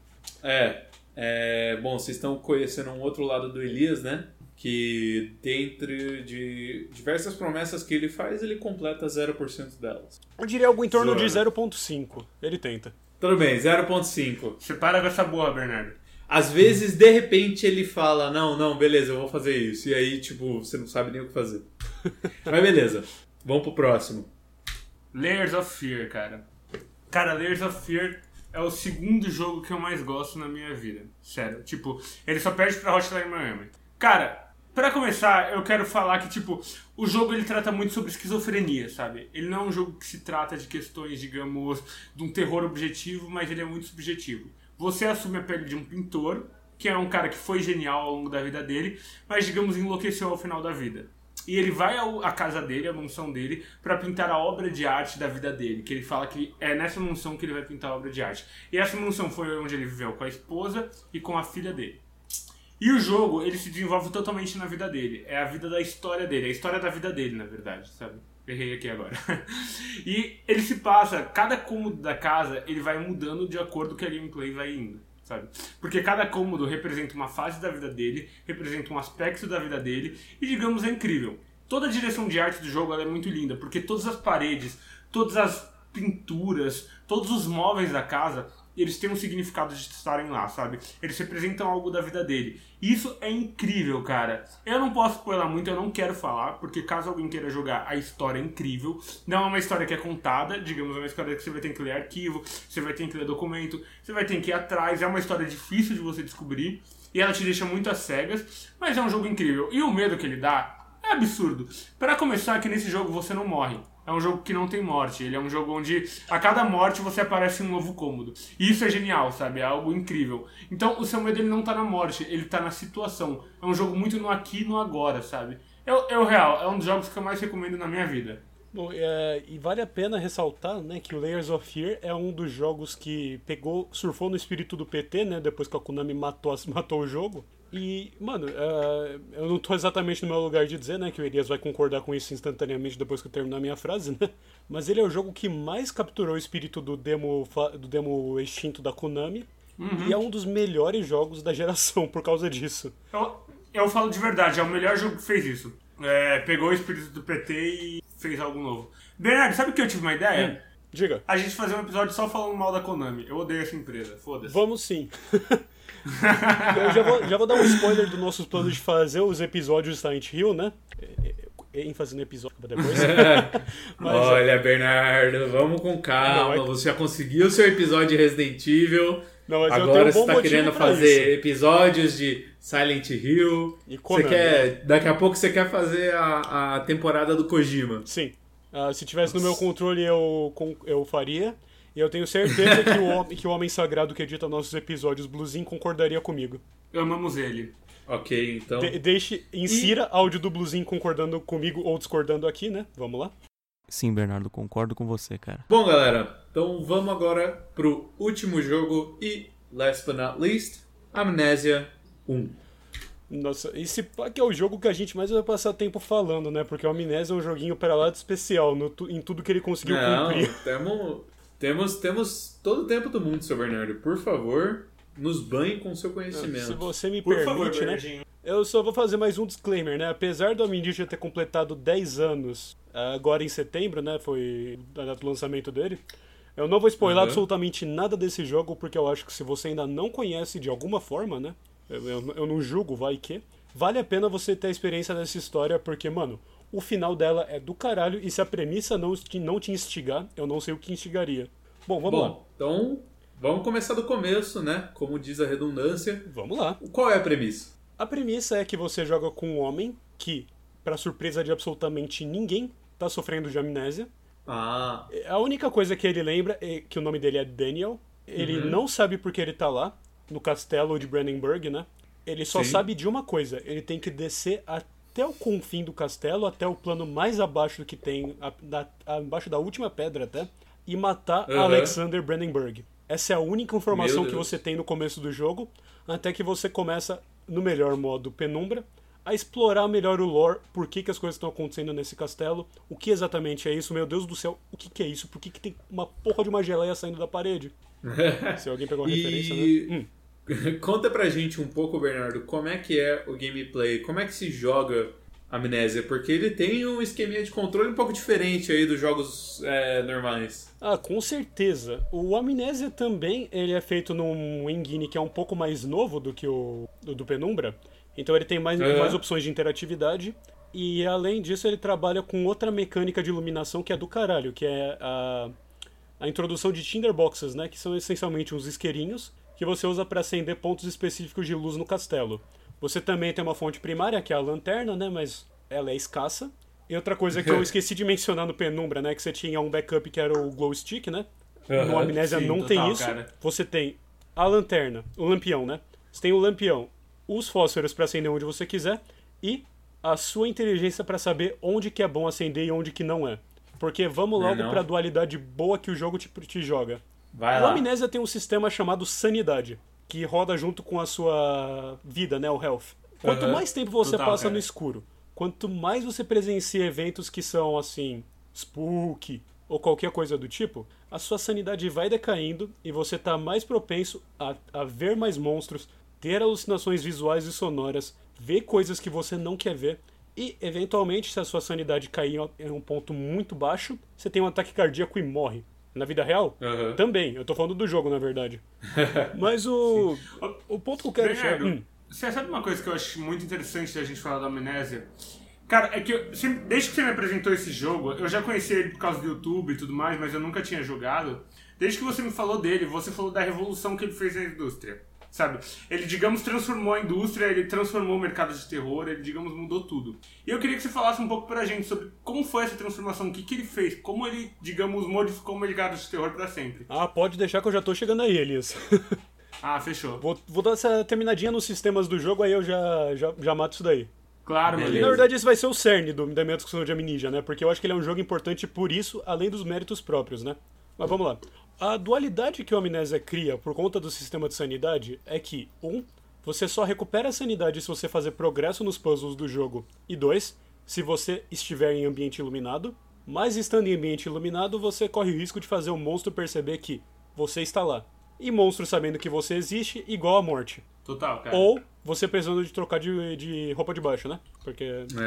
é, é, bom, vocês estão conhecendo um outro lado do Elias, né? Que dentro de diversas promessas que ele faz, ele completa zero por cento delas. Eu diria algo em torno Zoana. de zero ponto cinco. Ele tenta. Tudo bem, zero ponto cinco. Você para com essa boa, Bernardo. Às vezes, de repente, ele fala, não, não, beleza, eu vou fazer isso. E aí, tipo, você não sabe nem o que fazer. Mas beleza, vamos pro próximo. Layers of Fear, cara. Cara, Layers of Fear é o segundo jogo que eu mais gosto na minha vida. Sério, tipo, ele só perde pra Hotline Miami. Cara, pra começar, eu quero falar que, tipo, o jogo ele trata muito sobre esquizofrenia, sabe? Ele não é um jogo que se trata de questões, digamos, de um terror objetivo, mas ele é muito subjetivo. Você assume a pele de um pintor, que é um cara que foi genial ao longo da vida dele, mas, digamos, enlouqueceu ao final da vida. E ele vai à casa dele, à mansão dele, pra pintar a obra de arte da vida dele. Que ele fala que é nessa mansão que ele vai pintar a obra de arte. E essa mansão foi onde ele viveu com a esposa e com a filha dele. E o jogo, ele se desenvolve totalmente na vida dele. É a vida da história dele, a história da vida dele, na verdade, sabe? Errei aqui agora. E ele se passa, cada cômodo da casa, ele vai mudando de acordo com que a gameplay vai indo, sabe? Porque cada cômodo representa uma fase da vida dele, representa um aspecto da vida dele, e digamos, é incrível. Toda a direção de arte do jogo ela é muito linda, porque todas as paredes, todas as pinturas, todos os móveis da casa, eles têm um significado de estarem lá, sabe? Eles representam algo da vida dele. E isso é incrível, cara. Eu não posso spoiler muito, eu não quero falar, porque caso alguém queira jogar, a história é incrível. Não é uma história que é contada, digamos, é uma história que você vai ter que ler arquivo, você vai ter que ler documento, você vai ter que ir atrás, é uma história difícil de você descobrir, e ela te deixa muito às cegas, mas é um jogo incrível. E o medo que ele dá é absurdo. Para começar, que nesse jogo você não morre. É um jogo que não tem morte. Ele é um jogo onde a cada morte você aparece em um novo cômodo. E isso é genial, sabe? É algo incrível. Então o seu medo ele não tá na morte, ele tá na situação. É um jogo muito no aqui e no agora, sabe? É, é o real, é um dos jogos que eu mais recomendo na minha vida. Bom, é, e vale a pena ressaltar, né, que o Layers of Fear é um dos jogos que pegou, surfou no espírito do P T, né, depois que a Konami matou, matou o jogo. E, mano, uh, eu não tô exatamente no meu lugar de dizer, né, que o Elias vai concordar com isso instantaneamente depois que eu terminar a minha frase, né, mas ele é o jogo que mais capturou o espírito do demo, do demo extinto da Konami, uhum. E é um dos melhores jogos da geração por causa disso. Eu, eu falo de verdade, é o melhor jogo que fez isso. É, pegou o espírito do P T e fez algo novo. Bernardo, sabe o que eu tive uma ideia? Hum, diga. A gente fazer um episódio só falando mal da Konami. Eu odeio essa empresa, foda-se. Vamos sim. Eu já vou, já vou dar um spoiler dos nossos planos de fazer os episódios de Silent Hill, né? ênfase no episódio pra depois. Mas, olha, Bernardo, vamos com calma. Não, é... Você já conseguiu o seu episódio de Resident Evil. Não, mas agora eu tenho um você tá querendo fazer isso. episódios de Silent Hill. E você quer, daqui a pouco você quer fazer a, a temporada do Kojima. Sim. Uh, se tivesse Nossa. no meu controle, eu, eu faria. E eu tenho certeza que o, hom- que o homem sagrado que edita nossos episódios, Bluzinho, concordaria comigo. Amamos ele. Ok, então... De- deixe, insira áudio do Bluzinho concordando comigo ou discordando aqui, né? Vamos lá. Sim, Bernardo, concordo com você, cara. Bom, galera, então vamos agora pro último jogo e, last but not least, Amnésia um. Nossa, esse pá que é o jogo que a gente mais vai passar tempo falando, né? Porque o Amnésia é um joguinho para lá de especial no tu- em tudo que ele conseguiu Não, cumprir. temos, temos, temos todo o tempo do mundo, seu Bernardo. Por favor, nos banhe com seu Se conhecimento. você me Por permite, favor, né? Bernardinho. Eu só vou fazer mais um disclaimer, né? Apesar do Amnésia ter completado dez anos agora em setembro, né? Foi a data do lançamento dele. Eu não vou spoiler Uhum. absolutamente nada desse jogo, porque eu acho que se você ainda não conhece de alguma forma, né? Eu, eu, eu não julgo, vai que. Vale a pena você ter a experiência dessa história, porque, mano, o final dela é do caralho, e se a premissa não, te- não te instigar, eu não sei o que instigaria. Bom, vamos lá. Bom, então vamos começar do começo, né? Como diz a redundância. Vamos lá. Qual é a premissa? A premissa é que você joga com um homem que, pra surpresa de absolutamente ninguém, tá sofrendo de amnésia. Ah, A única coisa que ele lembra é que o nome dele é Daniel. Ele Uhum. não sabe por que ele tá lá, no castelo de Brandenburg, né? Ele só Sim. sabe de uma coisa: ele tem que descer até o confim do castelo, até o plano mais abaixo do que tem, a- da- abaixo da última pedra até, e matar Uhum. Alexander Brandenburg. Essa é a única informação Meu que Deus. você tem no começo do jogo, até que você começa, no melhor modo penumbra, a explorar melhor o lore, por que, que as coisas estão acontecendo nesse castelo, o que exatamente é isso, meu Deus do céu, o que, que é isso, por que, que tem uma porra de uma geleia saindo da parede? Se alguém pegou a referência, E- né? Hum. conta pra gente um pouco, Bernardo, como é que é o gameplay, como é que se joga Amnésia, porque ele tem um esqueminha de controle um pouco diferente aí dos jogos é, normais. Ah, com certeza. O Amnésia também, ele é feito num engine que é um pouco mais novo do que o do, do Penumbra. Então ele tem mais, É. mais opções de interatividade. E além disso, ele trabalha com outra mecânica de iluminação que é do caralho, que é a, a introdução de tinderboxes, né? Que são essencialmente uns isqueirinhos que você usa para acender pontos específicos de luz no castelo. Você também tem uma fonte primária, que é a lanterna, né? Mas ela é escassa. E outra coisa que eu esqueci de mencionar no Penumbra, né? Que você tinha um backup que era o glow stick, né? No Aham, Amnésia sim, não total, tem isso. cara. Você tem a lanterna, o lampião, né? Você tem o lampião, os fósforos para acender onde você quiser e a sua inteligência para saber onde que é bom acender e onde que não é. Porque vamos Não é logo não? para a dualidade boa que o jogo te, te joga. Vai O lá. Amnésia tem um sistema chamado Sanidade, que roda junto com a sua vida, né, o Health. Quanto Aham. mais tempo você Total, passa cara. no escuro, quanto mais você presencia eventos que são, assim, spooky ou qualquer coisa do tipo, a sua sanidade vai decaindo e você tá mais propenso a, a ver mais monstros, ter alucinações visuais e sonoras, ver coisas que você não quer ver. E, eventualmente, se a sua sanidade cair em um ponto muito baixo, você tem um ataque cardíaco e morre. Na vida real? Aham. Também. Eu tô falando do jogo, na verdade. Mas o, o ponto que eu quero chegar... Bernardo, Hum, você sabe uma coisa que eu acho muito interessante da gente falar da Amnésia? Cara, é que eu, sempre- desde que você me apresentou esse jogo, eu já conhecia ele por causa do YouTube e tudo mais, mas eu nunca tinha jogado. Desde que você me falou dele, você falou da revolução que ele fez na indústria, sabe? Ele, digamos, transformou a indústria, ele transformou o mercado de terror, ele, digamos, mudou tudo. E eu queria que você falasse um pouco pra gente sobre como foi essa transformação, o que, que ele fez, como ele, digamos, modificou o mercado de terror pra sempre. ah, pode deixar que eu já tô chegando aí, Elias. Ah, fechou. Vou, vou dar essa terminadinha nos sistemas do jogo, aí eu já, já, já mato isso daí. Claro, Beleza. beleza. Na verdade, esse vai ser o cerne do, da minha discussão de Amnesia, né? Porque eu acho que ele é um jogo importante por isso, além dos méritos próprios, né? Mas vamos lá. A dualidade que o Amnésia cria por conta do sistema de sanidade é que, um, você só recupera a sanidade se você fazer progresso nos puzzles do jogo, e dois, se você estiver em ambiente iluminado, mas estando em ambiente iluminado, você corre o risco de fazer o monstro perceber que você está lá. E monstro sabendo que você existe, igual a morte. Total, cara. Ou você precisando de trocar de, de roupa de baixo, né? Porque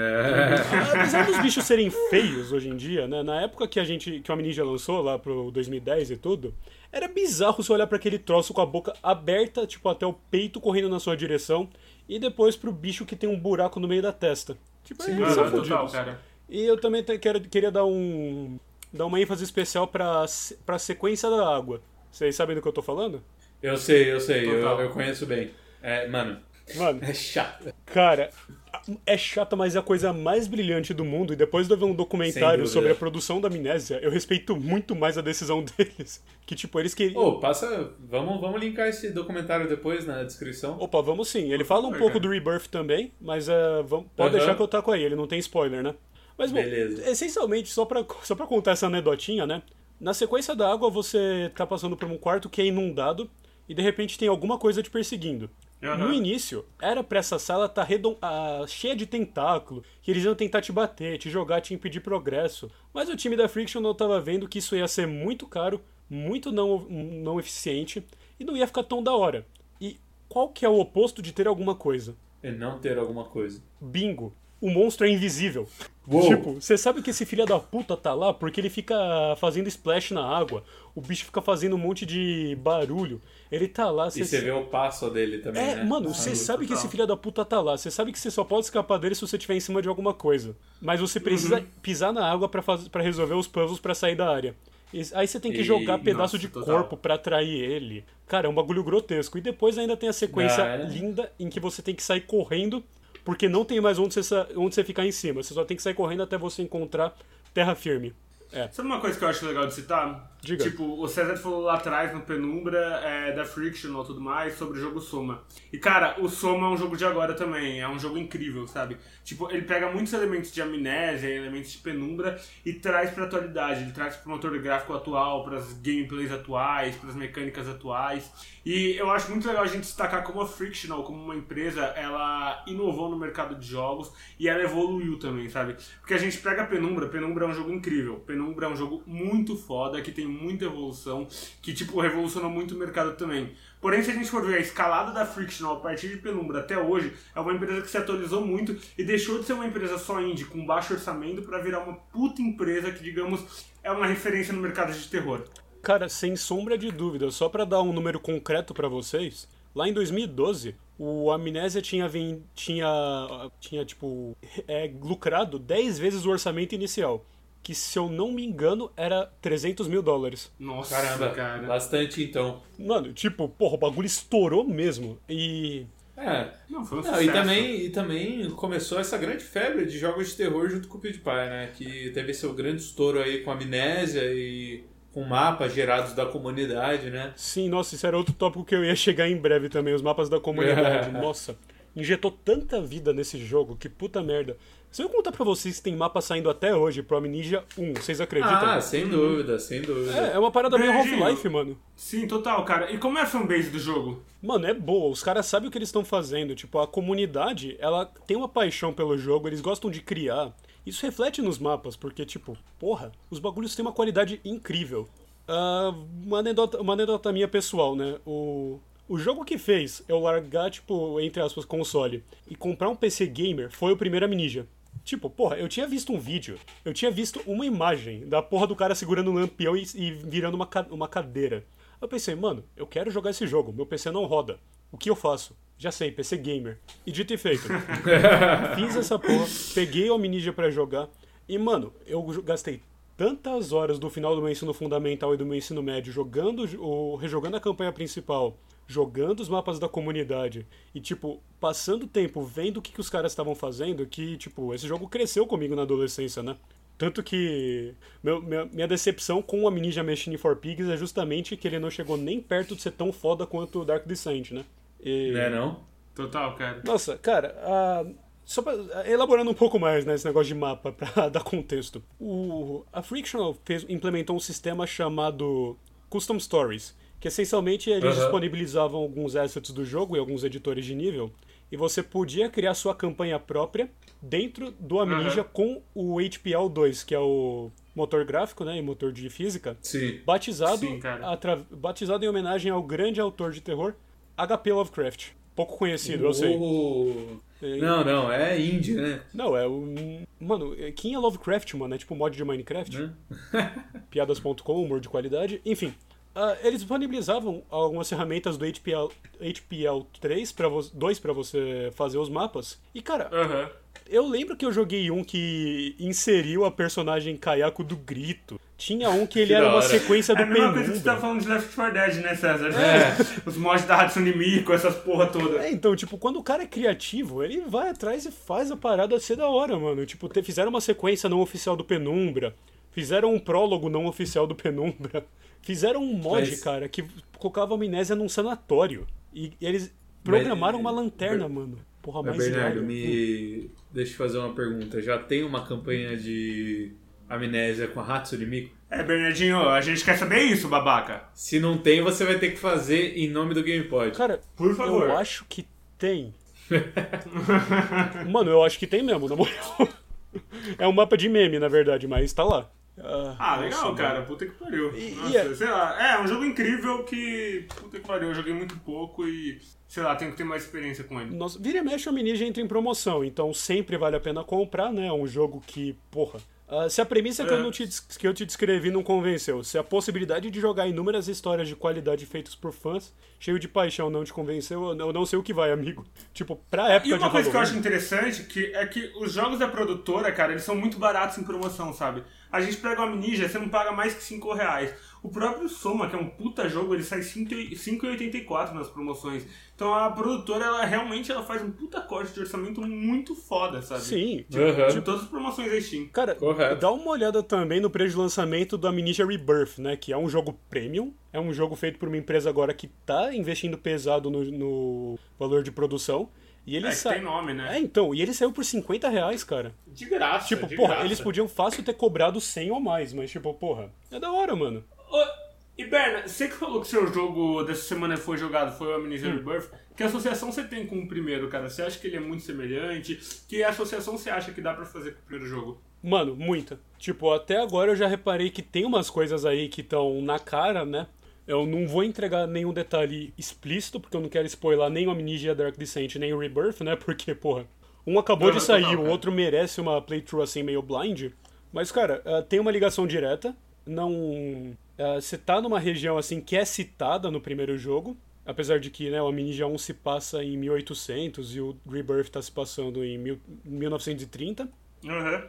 É. apesar dos bichos serem feios hoje em dia, né? Na época que a gente que o Amnesia lançou lá pro dois mil e dez e tudo, era bizarro você olhar pra aquele troço com a boca aberta, tipo até o peito correndo na sua direção, e depois pro bicho que tem um buraco no meio da testa. Tipo, Sim, eles Ah, são total, fodidos. cara. E eu também te- quero, queria dar um dar uma ênfase especial pra se- pra sequência da água. Vocês sabem do que eu tô falando? Eu sei, eu sei, eu, Total. eu conheço bem. É, mano, Mano, É chato. cara, é chata, mas é a coisa mais brilhante do mundo. E depois de eu ver um documentário dúvida. sobre a produção da Amnésia, eu respeito muito mais a decisão deles. Que, tipo, eles queriam... Ô, passa. Vamos, vamos linkar esse documentário depois na descrição. Opa, vamos sim. Ele fala um Oi, pouco cara. do Rebirth também, mas uh, vamos... pode Aham. deixar que eu taco aí, ele não tem spoiler, né? Mas, bom, Beleza. essencialmente, só pra, só pra contar essa anedotinha, né? Na sequência da água, você tá passando por um quarto que é inundado e, de repente, tem alguma coisa te perseguindo. Aham. No início, era pra essa sala estar redon... ah, cheia de tentáculo, que eles iam tentar te bater, te jogar, te impedir progresso. Mas o time da Frictional tava vendo que isso ia ser muito caro, muito não, não eficiente, e não ia ficar tão da hora. E qual que é o oposto de ter alguma coisa? E não ter alguma coisa. Bingo. O monstro é invisível. Uou. Tipo, você sabe que esse filho da puta tá lá porque ele fica fazendo splash na água, o bicho fica fazendo um monte de barulho, ele tá lá... E você vê o passo dele também, É, né? mano, Ah, você no- sabe que total. esse filho da puta tá lá, você sabe que você só pode escapar dele se você estiver em cima de alguma coisa. Mas você precisa pisar na água pra, faz... pra resolver os puzzles pra sair da área. E aí você tem que E- jogar pedaço nossa, de total. corpo pra atrair ele. Cara, é um bagulho grotesco. E depois ainda tem a sequência Ah, é? linda em que você tem que sair correndo, porque não tem mais onde você, sa- onde você ficar em cima. Você só tem que sair correndo até você encontrar terra firme. É. Sabe uma coisa que eu acho legal de citar? Diga. Tipo, o César falou lá atrás, no Penumbra, é, da Frictional e tudo mais, sobre o jogo Soma. E, cara, o Soma é um jogo de agora também, é um jogo incrível, sabe? Tipo, ele pega muitos elementos de Amnésia, elementos de Penumbra, e traz pra atualidade. Ele traz pro motor gráfico atual, pras gameplays atuais, pras mecânicas atuais. E eu acho muito legal a gente destacar como a Frictional, como uma empresa, ela inovou no mercado de jogos e ela evoluiu também, sabe? Porque a gente pega a Penumbra, Penumbra é um jogo incrível. Penumbra é um jogo muito foda, que tem muita evolução, que, tipo, revolucionou muito o mercado também. Porém, se a gente for ver a escalada da Frictional a partir de Penumbra até hoje, é uma empresa que se atualizou muito e deixou de ser uma empresa só indie, com baixo orçamento, pra virar uma puta empresa que, digamos, é uma referência no mercado de terror. Cara, sem sombra de dúvida, só pra dar um número concreto pra vocês, lá em dois mil e doze, o Amnésia tinha, ven- tinha, tinha tipo, é, lucrado dez vezes o orçamento inicial, que, se eu não me engano, era trezentos mil dólares. Nossa, Caramba, cara. bastante então. Mano, tipo, porra, o bagulho estourou mesmo. E... É. Não, foi um Não, sucesso. e, também, e também começou essa grande febre de jogos de terror junto com o PewDiePie, né? Que teve seu grande estouro aí com Amnésia e com mapas gerados da comunidade, né? Sim, nossa, isso era outro tópico que eu ia chegar em breve também, os mapas da comunidade. Nossa, injetou tanta vida nesse jogo, que puta merda. Se eu contar pra vocês que tem mapa saindo até hoje pro Amnesia um, vocês acreditam? Ah, sem dúvida, sem dúvida. É, é uma parada meio Verdinho. Half-Life, mano. Sim, total, cara. E como é a fanbase do jogo? Mano, é boa, os caras sabem o que eles estão fazendo. Tipo, a comunidade, ela tem uma paixão pelo jogo, eles gostam de criar. Isso reflete nos mapas, porque, tipo, porra, os bagulhos têm uma qualidade incrível. Ah, uma, anedota, uma anedota minha pessoal, né? O, o jogo que fez eu largar, tipo, entre aspas, console e comprar um P C gamer foi o primeiro Amnesia. Tipo, porra, eu tinha visto um vídeo, eu tinha visto uma imagem da porra do cara segurando um lampião e, e virando uma, ca- uma cadeira. Eu pensei, mano, eu quero jogar esse jogo, meu P C não roda. O que eu faço? Já sei, P C gamer. E dito e feito. Fiz essa porra, peguei o Amnesia pra jogar e, mano, eu gastei tantas horas do final do meu ensino fundamental e do meu ensino médio jogando, o, rejogando a campanha principal, jogando os mapas da comunidade e, tipo, passando tempo vendo o que, que os caras estavam fazendo, que, tipo, esse jogo cresceu comigo na adolescência, né? Tanto que meu, minha, minha decepção com o Amnesia Machine for Pigs é justamente que ele não chegou nem perto de ser tão foda quanto o Dark Descent, né? E... Né, não? Total, cara. Nossa, cara, a... só pra... elaborando um pouco mais nesse negócio de mapa pra dar contexto. O... A Frictional fez... implementou um sistema chamado Custom Stories, que essencialmente eles Uhum. disponibilizavam alguns assets do jogo e alguns editores de nível, e você podia criar sua campanha própria dentro do Amnesia Uhum. com o H P L dois, que é o motor gráfico, né, e motor de física, Sim. batizado, Sim, cara. atra... batizado em homenagem ao grande autor de terror H P Lovecraft. Pouco conhecido, eu sei. Oh. É, Não, não, é indie, né? Não, é o. Mano, quem é Lovecraft, mano? É tipo mod de Minecraft? Né? Piadas ponto com, humor de qualidade. Enfim, ah, eles disponibilizavam algumas ferramentas do H P L três, pra vo... dois pra você fazer os mapas. E, cara, Aham. Eu lembro que eu joguei um que inseriu a personagem Kayako do Grito. Tinha um que ele Que era da uma hora. sequência do É a mesma coisa que você tá Penumbra. falando de Left four Dead, né, César? É. Os mods da Hatsune Miku, essas porra toda. É, então, tipo, quando o cara é criativo, ele vai atrás e faz a parada ser da hora, mano. Tipo, te- fizeram uma sequência não oficial do Penumbra, fizeram um prólogo não oficial do Penumbra, fizeram um mod, Mas- cara, que colocava amnésia num sanatório. E eles programaram Mas- uma lanterna, Ber- mano. Porra, Mas, mais Bernardo, irado. me... deixa eu fazer uma pergunta. Já tem uma campanha de amnésia com a Hatsune Miku? É, Bernardinho, a gente quer saber isso, babaca. Se não tem, você vai ter que fazer em nome do GamePod. Cara, Por favor. eu acho que tem. Mano, eu acho que tem mesmo, na moral. É um mapa de meme, na verdade, mas tá lá. Ah, legal, nossa, cara. mano. Puta que pariu. E- Nossa, e é- sei lá. É, um jogo incrível que... Puta que pariu, eu joguei muito pouco e... Sei lá, tenho que ter mais experiência com ele. Nossa, vira e mexe o Amnesia entra em promoção, então sempre vale a pena comprar, né? É um jogo que, porra. ah, se a premissa que, eu É. não te, des- que eu te descrevi não convenceu, se a possibilidade de jogar inúmeras histórias de qualidade feitas por fãs, cheio de paixão, não te convenceu, eu não- eu não sei o que vai, amigo. Tipo, pra época E de uma coisa que eu acho Halloween... interessante que é que os jogos da produtora, cara, eles são muito baratos em promoção, sabe? A gente pega o Amnesia, você não paga mais que cinco reais. O próprio Soma, que é um puta jogo, ele sai cinco reais e oitenta e quatro nas promoções. Então a produtora, ela realmente ela faz um puta corte de orçamento muito foda, sabe? Sim, Tipo, Uhum. de todas as promoções da Steam. cara, Correto. dá uma olhada também no preço de lançamento do Amnesia Rebirth, né? Que é um jogo premium, é um jogo feito por uma empresa agora que tá investindo pesado no, no valor de produção. E ele É que sai... tem nome, né? É, então, e ele saiu por cinquenta reais, cara. De graça, Tipo, de porra, graça. eles podiam fácil ter cobrado cem ou mais, mas tipo, porra, é da hora, mano. Ô, e Berna, você que falou que seu jogo dessa semana foi jogado foi o Amnesia Hum. Rebirth, que associação você tem com o primeiro, cara? Você acha que ele é muito semelhante? Que associação você acha que dá pra fazer com o primeiro jogo? Mano, muita. Tipo, até agora eu já reparei que tem umas coisas aí que estão na cara, né? Eu não vou entregar nenhum detalhe explícito, porque eu não quero spoiler nem o Amnesia Dark Descent, nem o Rebirth, né? Porque, porra, um acabou Não, de não, sair, não, o cara. outro merece uma playthrough assim meio blind. Mas, cara, ah, tem uma ligação direta. Não. ah, Você tá numa região assim que é citada no primeiro jogo. Apesar de que, né, o Amnesia um se passa em mil e oitocentos e o Rebirth tá se passando em mil- mil novecentos e trinta. Aham.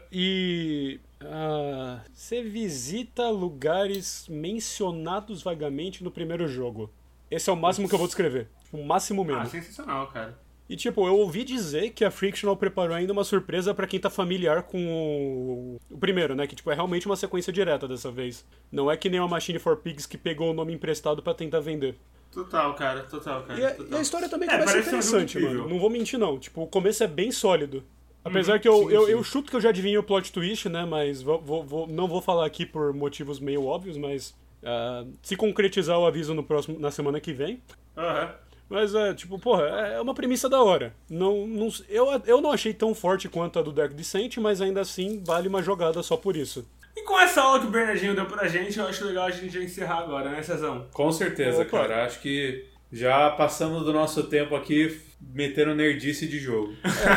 E ah, você visita lugares mencionados vagamente no primeiro jogo. Esse é o máximo que eu vou descrever. O máximo mesmo. Ah, sensacional, cara. E tipo, eu ouvi dizer que a Frictional preparou ainda uma surpresa pra quem tá familiar com o... o primeiro, né? Que tipo, é realmente uma sequência direta dessa vez. Não é que nem uma Machine for Pigs que pegou o nome emprestado pra tentar vender. Total, cara. Total, cara. E a, total. e a história também É, começa parece ser um jogo interessante, incrível. mano. Não vou mentir, não. Tipo, o começo é bem sólido. Apesar Uhum, que eu, sim, eu, sim. eu chuto que eu já adivinhei o plot twist, né? Mas vou, vou- vou- não vou falar aqui por motivos meio óbvios, mas... ah, se concretizar, eu aviso no próximo, na semana que vem. Aham. Mas é, tipo, porra, é uma premissa da hora. Não, não, eu, eu não achei tão forte quanto a do Dark Descent, mas ainda assim vale uma jogada só por isso. E com essa aula que o Bernardinho deu pra gente, eu acho legal a gente já encerrar agora, né, Cezão? Com certeza, Opa. cara. Acho que já passamos do nosso tempo aqui metendo nerdice de jogo.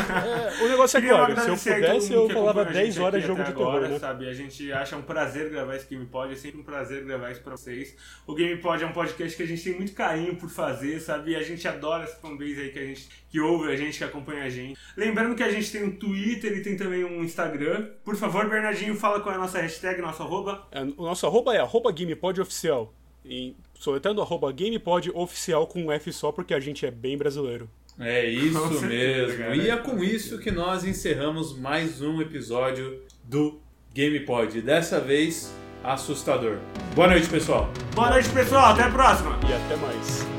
É, o negócio é Queria claro, se eu agradecer a todo pudesse mundo eu que falava acompanhou a dez gente horas aqui de jogo até de terror, agora, né? sabe? A gente acha um prazer gravar esse GamePod, é sempre um prazer gravar isso pra vocês. O GamePod é um podcast que a gente tem muito carinho por fazer, sabe? E a gente adora essa fanbase aí que a gente que ouve a gente, que acompanha a gente. Lembrando que a gente tem um Twitter e tem também um Instagram. Por favor, Bernardinho, fala qual é a nossa hashtag, nosso arroba. É, o nosso arroba é arroba GamePod oficial. E soletrando arroba GamePod oficial com um F só, porque a gente é bem brasileiro. É Com isso certeza, mesmo. cara. E é com isso que nós encerramos mais um episódio do GamePod. Dessa vez, assustador. Boa noite, pessoal. Boa noite, pessoal. Até a próxima. E até mais.